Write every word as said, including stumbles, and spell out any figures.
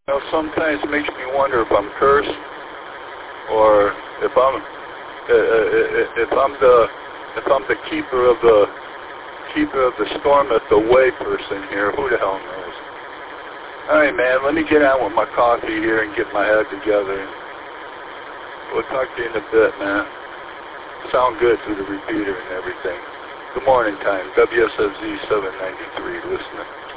You know, sometimes it makes me wonder if I'm cursed, or if I'm uh, if I'm the if I'm the keeper of the keeper of the storm at the way person here. Who the hell knows? All right, man. Let me get out with my coffee here and get my head together. We'll talk to you in a bit, man. Sound good through the repeater and everything. Good morning time. W S F Z seven ninety-three. Listening.